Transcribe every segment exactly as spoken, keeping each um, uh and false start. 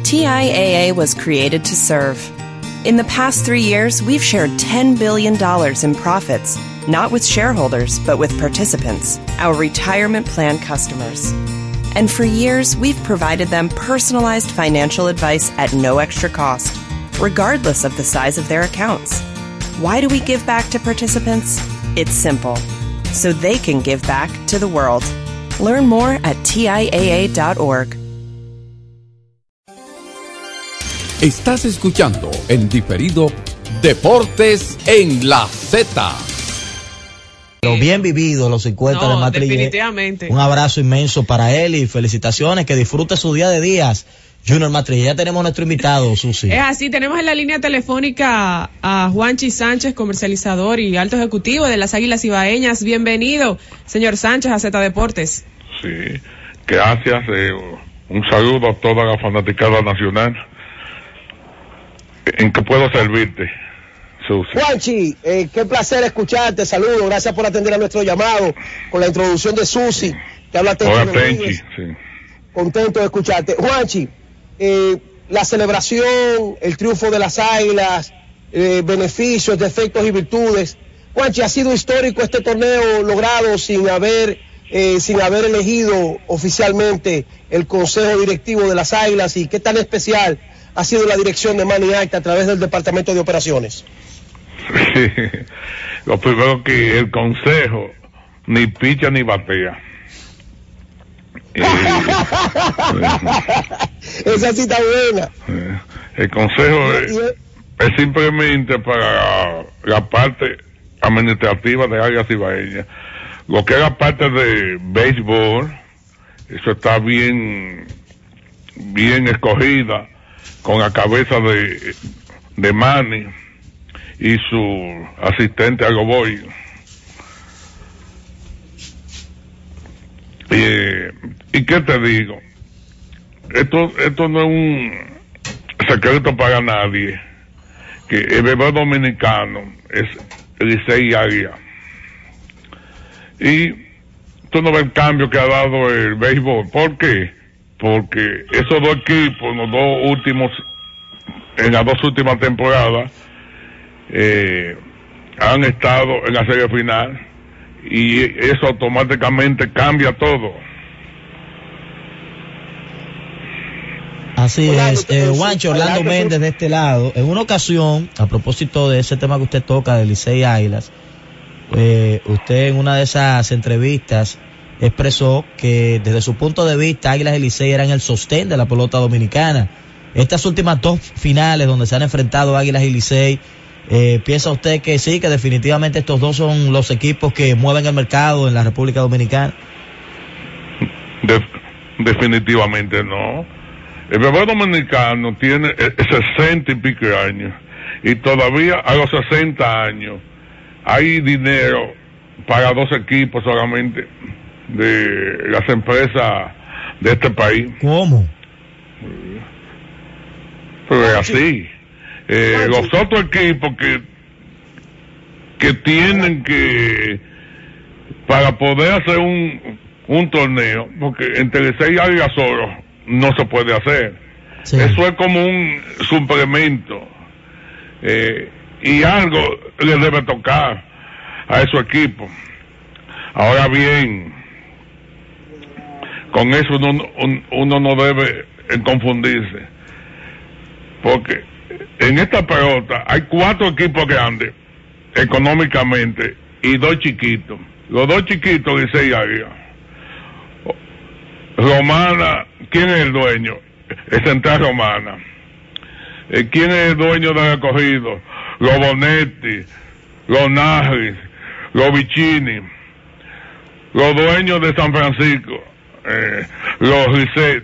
T I A A was created to serve. In the past three years, we've shared ten billion dollars in profits, not with shareholders, but with participants, our retirement plan customers. And for years, we've provided them personalized financial advice at no extra cost, regardless of the size of their accounts. Why do we give back to participants? It's simple, so they can give back to the world. Learn more at T I A A dot org. Estás escuchando en diferido Deportes en la Z. Lo bien vivido, los cincuenta no, de Matrillé. Definitivamente. Un abrazo inmenso para él y felicitaciones, que disfrute su día de días. Junior Matrillé, ya tenemos nuestro invitado, Susi. Es así, tenemos en la línea telefónica a Juanchi Sánchez, comercializador y alto ejecutivo de las Águilas Ibaeñas. Bienvenido, señor Sánchez, a Z Deportes. Sí, gracias. Eh, un saludo a toda la fanaticada nacional. ¿En qué puedo servirte, Susi? Juanchi, eh, qué placer escucharte, saludos, gracias por atender a nuestro llamado, con la introducción de Susi, que habla Tenchi. Hola, Tenchi, sí. Contento de escucharte. Juanchi, eh, la celebración, el triunfo de las Águilas, eh, beneficios, defectos y virtudes. Juanchi, ha sido histórico este torneo logrado sin haber, eh, sin haber elegido oficialmente el consejo directivo de las Águilas, y qué tan especial ha sido la dirección de Manny Acta a través del Departamento de Operaciones. Sí, lo primero que el consejo ni picha ni batea. Eh, Esa sí está buena. Eh, el consejo es, es simplemente para la parte administrativa de Águilas Ibaeñas. Lo que es la parte de béisbol, eso está bien, bien escogida, con la cabeza de, de Manny y su asistente Agoboy. Eh, ¿Y qué te digo? Esto, esto no es un secreto para nadie, que el béisbol dominicano es Licey y Águila. Y tú no ves el cambio que ha dado el béisbol. ¿Por qué? Porque esos dos equipos, los dos últimos, en las dos últimas temporadas, eh, han estado en la serie final, y eso automáticamente cambia todo. Así es, eh, Juancho, Orlando Méndez de este lado. En una ocasión, a propósito de ese tema que usted toca, de Licey Águilas, eh, usted en una de esas entrevistas expresó que desde su punto de vista Águilas y Licey eran el sostén de la pelota dominicana. Estas últimas dos finales donde se han enfrentado Águilas y Licey, eh, ¿piensa usted que sí, que definitivamente estos dos son los equipos que mueven el mercado en la República Dominicana? De, definitivamente no. El béisbol dominicano tiene sesenta y pico de años, y todavía a los sesenta años hay dinero para dos equipos solamente de las empresas de este país. ¿Cómo? Pero es así. Eh, los otros equipos que que tienen que, para poder hacer un un torneo, porque entre seis águilas solo no se puede hacer. Sí. Eso es como un suplemento, eh, y algo le debe tocar a esos equipos. Ahora bien, con eso uno, uno no debe confundirse, porque en esta pelota hay cuatro equipos grandes económicamente y dos chiquitos. Los dos chiquitos de seis águilas. Romana, ¿quién es el dueño? Es Central Romana. ¿Quién es el dueño del Escogido? Los Bonetti, los Najris, los Vicini. Los dueños de San Francisco, eh, los Licey.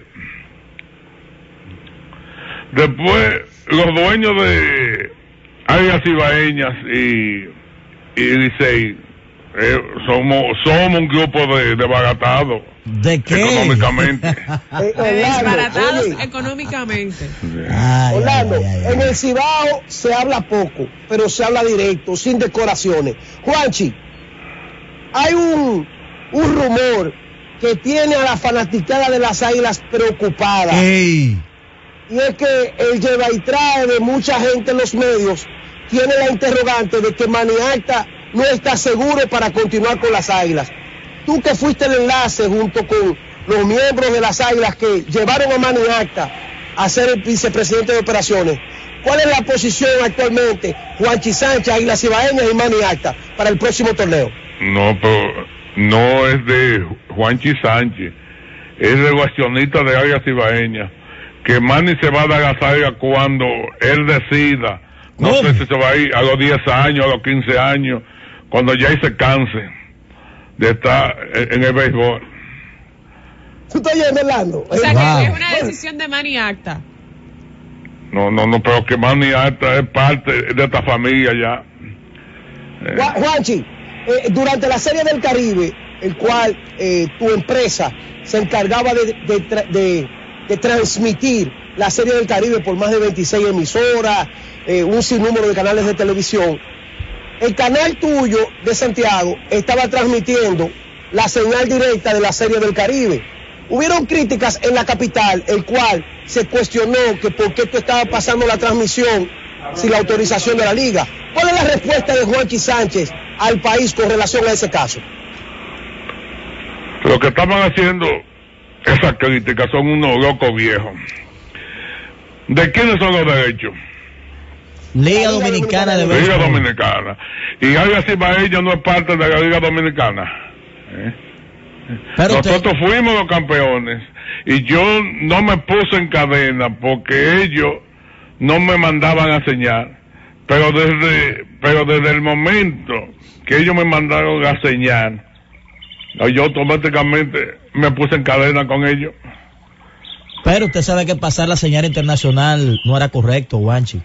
Después, los dueños de Águilas Ibaeñas y, y Licey, eh, somos, somos un grupo de desbaratados. ¿De qué? Económicamente. eh, Desbaratados económicamente. Ay, Orlando, ay, ay, ay. En el Cibao se habla poco, pero se habla directo, sin decoraciones. Juanchi, hay un, un rumor que tiene a la fanaticada de las Águilas preocupada. Ey. y es que el lleva y trae de mucha gente en los medios tiene la interrogante de que Maniacta no está seguro para continuar con las Águilas. Tú que fuiste el enlace junto con los miembros de las Águilas que llevaron a Maniacta a ser el vicepresidente de operaciones, ¿cuál es la posición actualmente, Juanchi Sánchez, Águilas Ibaeñas y Maniacta, para el próximo torneo? No, pero no es de Juanchi Sánchez, es de los accionistas de Águilas Ibaeñas, que Manny se va a dar la salida cuando él decida. No ¿Cómo? sé si se va a ir a los diez años, a los quince años, cuando ya se canse de estar en el béisbol. ¿Tú estás oyendo, Orlando? O sea Wow. que es una decisión de Maniacta. No, no, no, pero que Manny Acta es parte de esta familia ya. Eh, Ju- Juanchi, eh, durante la Serie del Caribe, el cual eh, tu empresa se encargaba de, de, tra- de, de transmitir la Serie del Caribe por más de veintiséis emisoras, eh, un sinnúmero de canales de televisión, el canal tuyo de Santiago estaba transmitiendo la señal directa de la Serie del Caribe. Hubieron críticas en la capital, el cual se cuestionó que por qué tú estabas pasando la transmisión sin la autorización de la liga. ¿Cuál es la respuesta de Juanchi Sánchez al país con relación a ese caso? Lo que estaban haciendo esas críticas son unos locos viejos. ¿De quiénes son los derechos? Liga Dominicana de Liga Béisbol. Dominicana. Y Águilas Ibaeñas no es parte de la Liga Dominicana. ¿Eh? Pero usted- Nosotros fuimos los campeones y yo no me puse en cadena porque ellos no me mandaban a señal, pero desde pero desde el momento que ellos me mandaron a señal, yo automáticamente me puse en cadena con ellos. Pero usted sabe que pasar la señal internacional no era correcto, Juanchi.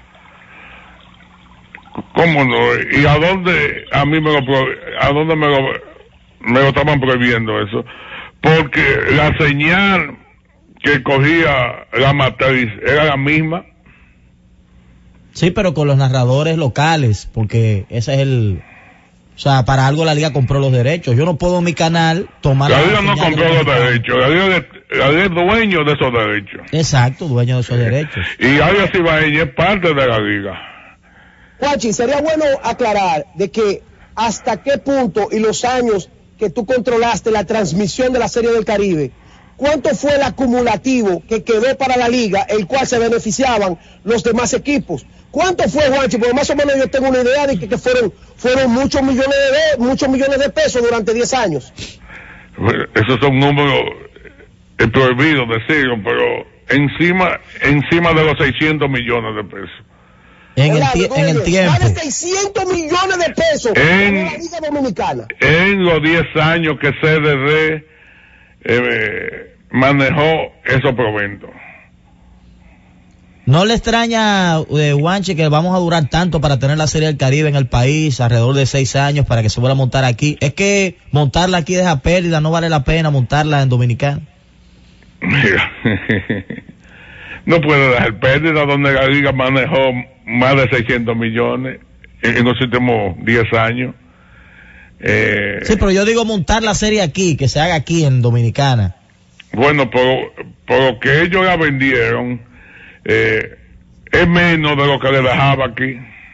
¿Cómo no? ¿Y a dónde a mí me lo pro- a dónde me lo me lo estaban prohibiendo eso? Porque la señal que cogía la matriz era la misma. Sí, pero con los narradores locales, porque ese es el... O sea, para algo la liga compró los derechos. Yo no puedo en mi canal tomar... La la liga no señal compró de los Dominicana. derechos, la liga, es- la liga es dueño de esos derechos. Exacto, dueño de esos derechos. Y Águilas Ibaeñas es parte de la liga. Juanchi, sería bueno aclarar de que hasta qué punto y los años que tú controlaste la transmisión de la Serie del Caribe, ¿cuánto fue el acumulativo que quedó para la liga, el cual se beneficiaban los demás equipos? ¿Cuánto fue, Juanchi? Porque más o menos yo tengo una idea de que, que fueron fueron muchos millones de muchos millones de pesos durante diez años. Esos son números eh, prohibidos decirlo, pero encima encima de los seiscientos millones de pesos. En el, Orlando, tie- tú en el oyes, tiempo. Más de seiscientos millones de pesos En- en la Liga Dominicana. En los diez años que C D D eh, manejó esos proventos. ¿No le extraña, eh, Juanchi, que vamos a durar tanto para tener la Serie del Caribe en el país, alrededor de seis años, para que se vuelva a montar aquí? Es que montarla aquí deja pérdida, no vale la pena montarla en Dominicana. Mira, no puede dejar pérdida donde la liga manejó más de seiscientos millones en, en los últimos diez años. Eh, Sí, pero yo digo montar la serie aquí, que se haga aquí en Dominicana. Bueno, por, por lo que ellos la vendieron, eh, es menos de lo que le dejaba aquí.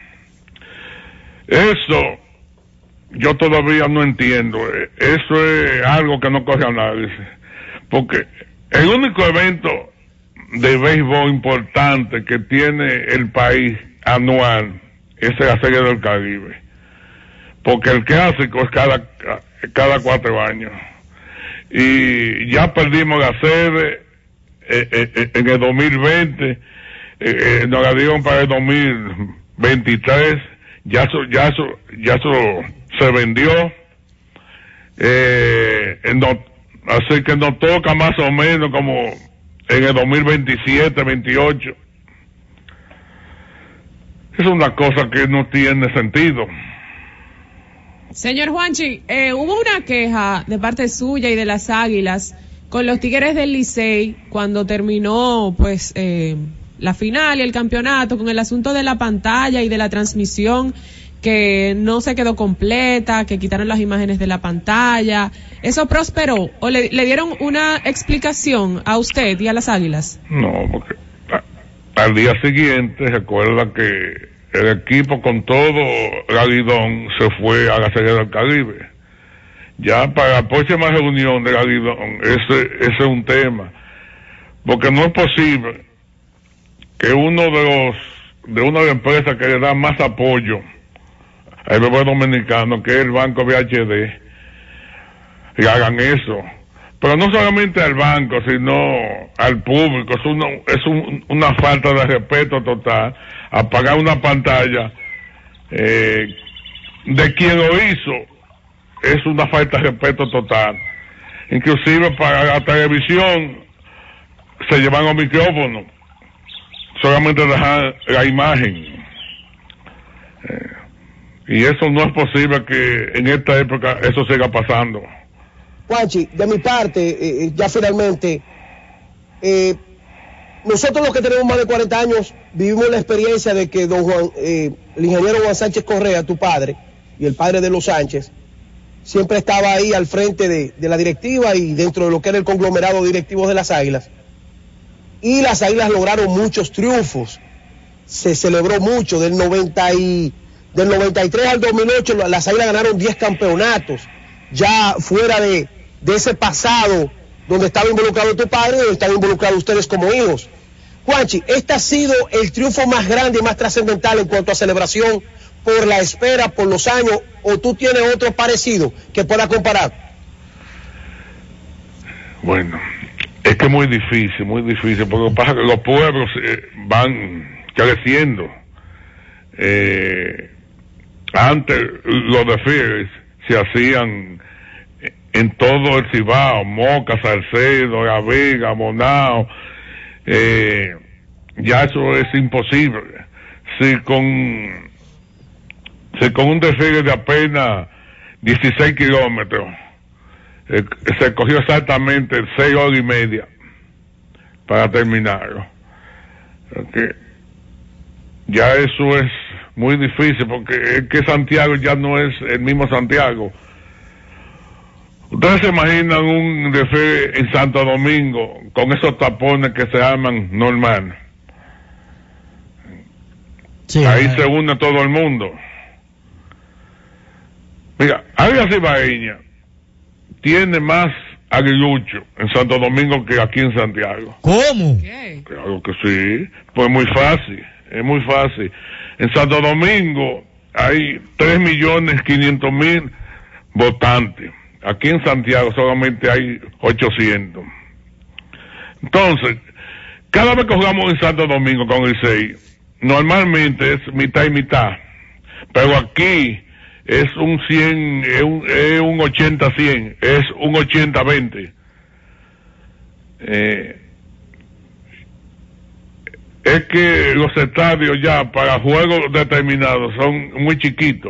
Eso yo todavía no entiendo. Eh, Eso es algo que no coge análisis. Porque el único evento de béisbol importante que tiene el país anual es la Serie del Caribe. Porque el clásico es cada, cada cuatro años. Y ya perdimos la sede eh, eh, en el dos mil veinte, eh, eh, nos la dieron para el dos mil veintitrés, ya eso, ya eso, ya eso se vendió, eh, no, así que nos toca más o menos como en el dos mil veintisiete, veintiocho. Es una cosa que no tiene sentido. Señor Juanchi, eh, hubo una queja de parte suya y de las Águilas con los Tigres del Licey cuando terminó pues eh, la final y el campeonato, con el asunto de la pantalla y de la transmisión que no se quedó completa, que quitaron las imágenes de la pantalla. ¿Eso prosperó o le, le dieron una explicación a usted y a las Águilas? No, porque al día siguiente, recuerda que el equipo con todo Galidón se fue a la Serie del Caribe. Ya para la próxima reunión de Galidón, ese, ese es un tema, porque no es posible que uno de los de una de las empresas que le da más apoyo al béisbol dominicano, que es el Banco B H D, y hagan eso. Pero no solamente al banco, sino al público. Es, uno, es un, una falta de respeto total apagar una pantalla eh, de quien lo hizo. Es una falta de respeto total. Inclusive para la televisión se llevan los micrófonos, solamente dejar la imagen. Eh, y eso no es posible que en esta época eso siga pasando. Juanchi, de mi parte, eh, ya finalmente, eh, nosotros los que tenemos más de cuarenta años vivimos la experiencia de que don Juan, eh, el ingeniero Juan Sánchez Correa, tu padre, y el padre de los Sánchez, siempre estaba ahí al frente de, de la directiva y dentro de lo que era el conglomerado directivo de las Águilas. Y las Águilas lograron muchos triunfos, se celebró mucho, del noventa y, del noventa y tres al dos mil ocho las Águilas ganaron diez campeonatos, ya fuera de, de ese pasado donde estaba involucrado tu padre y donde están involucrados ustedes como hijos. Juanchi, ¿este ha sido el triunfo más grande y más trascendental en cuanto a celebración por la espera, por los años, o tú tienes otro parecido que pueda comparar? Bueno, es que es muy difícil, muy difícil, porque pasa que los pueblos eh, van creciendo. Eh, antes los desfiles se hacían en todo el Cibao, Moca, Salcedo, La Vega, Bonao, eh, ya eso es imposible. Si con, si con un desfile de apenas dieciséis kilómetros, eh, se cogió exactamente seis horas y media para terminarlo. Okay. Ya eso es muy difícil, porque es que Santiago ya no es el mismo Santiago. Ustedes se imaginan un desfile en Santo Domingo con esos tapones que se llaman normal. Sí, ahí eh. se une todo el mundo. Mira, Águilas Cibaeñas tiene más aguilucho en Santo Domingo que aquí en Santiago. ¿Cómo? ¿Qué? Claro que sí, pues muy fácil, es muy fácil. En Santo Domingo hay tres millones quinientos mil votantes. Aquí en Santiago solamente hay ochocientos. Entonces, cada vez que jugamos en Santo Domingo con el Licey, normalmente es mitad y mitad. Pero aquí es un cien, es un, es un ochenta cien, es un ochenta veinte. Eh, es que los estadios ya para juegos determinados son muy chiquitos.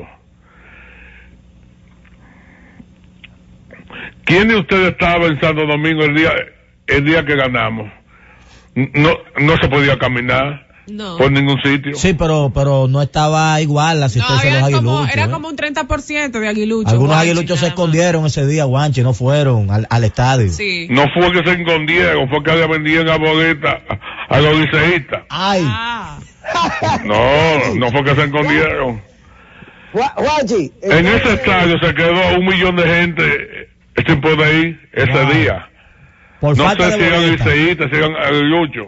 ¿Quién de ustedes estaba en Santo Domingo el día el día que ganamos? No no se podía caminar no. por ningún sitio. Sí, pero pero no estaba igual la asistencia no, de los aguiluchos. Como, era ¿eh? como un treinta por ciento de aguiluchos. Algunos Guanchi, aguiluchos se escondieron más. ese día, Guanchi, no fueron al, al estadio. Sí. No fue que se escondieron, fue que le vendían la boleta a, a los liceístas. Ay. Ah. No, no fue que se escondieron. Guanchi, en ese estadio se quedó un millón de gente sin poder ir ese wow. día. Por no falta sé de si eran boleta. liceístas, si eran aguiluchos.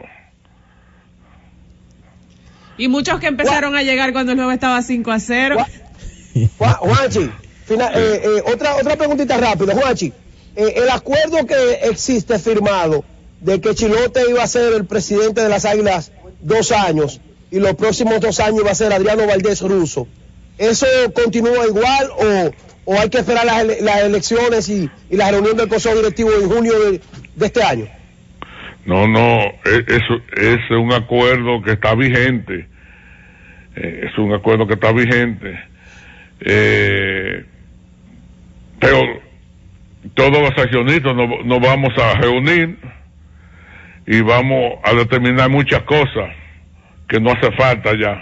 Y muchos que empezaron Juan, a llegar cuando el juego estaba cinco a cero. Juan, Juanchi, final, eh, eh, otra otra preguntita rápida, Juanchi. Eh, el acuerdo que existe firmado de que Chilote iba a ser el presidente de las Águilas dos años y los próximos dos años va a ser Adriano Valdés Russo, ¿eso continúa igual o, o hay que esperar las, ele las elecciones y, y la reunión del Consejo Directivo en junio de, de este año? No, no, es, es un acuerdo que está vigente, eh, es un acuerdo que está vigente, eh, pero todos los accionistas nos, nos vamos a reunir y vamos a determinar muchas cosas que no hace falta ya.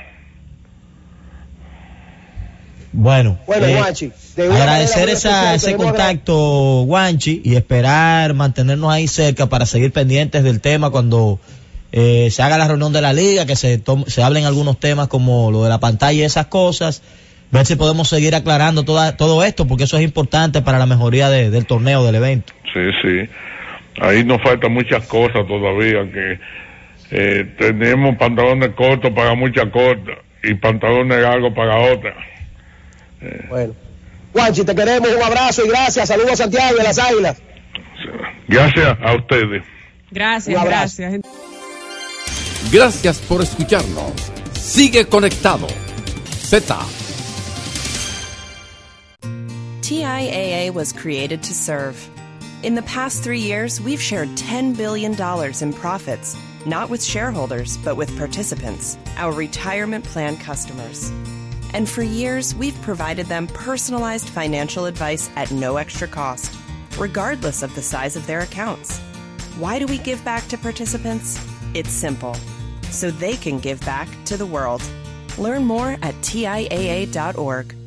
Bueno, bueno eh, Guanchi, agradecer esa, ese contacto, Guanchi, y esperar mantenernos ahí cerca para seguir pendientes del tema cuando eh, se haga la reunión de la liga, que se, se hablen algunos temas como lo de la pantalla y esas cosas, ver si podemos seguir aclarando toda, todo esto, porque eso es importante para la mejoría de, del torneo, del evento. Sí, sí. Ahí nos faltan muchas cosas todavía, que eh, tenemos pantalones cortos para muchas cosas y pantalones largos para otras. Eh. Bueno. Juanchi, te queremos, un abrazo y gracias. Saludos a Santiago y a las Águilas. Gracias a ustedes. Gracias, gracias. Gracias por escucharnos. Sigue conectado. Z. T I A A was created to serve. In the past three years, we've shared ten billion dollars in profits, not with shareholders, but with participants, our retirement plan customers. And for years, we've provided them personalized financial advice at no extra cost, regardless of the size of their accounts. Why do we give back to participants? It's simple, so they can give back to the world. Learn more at T I A A dot org.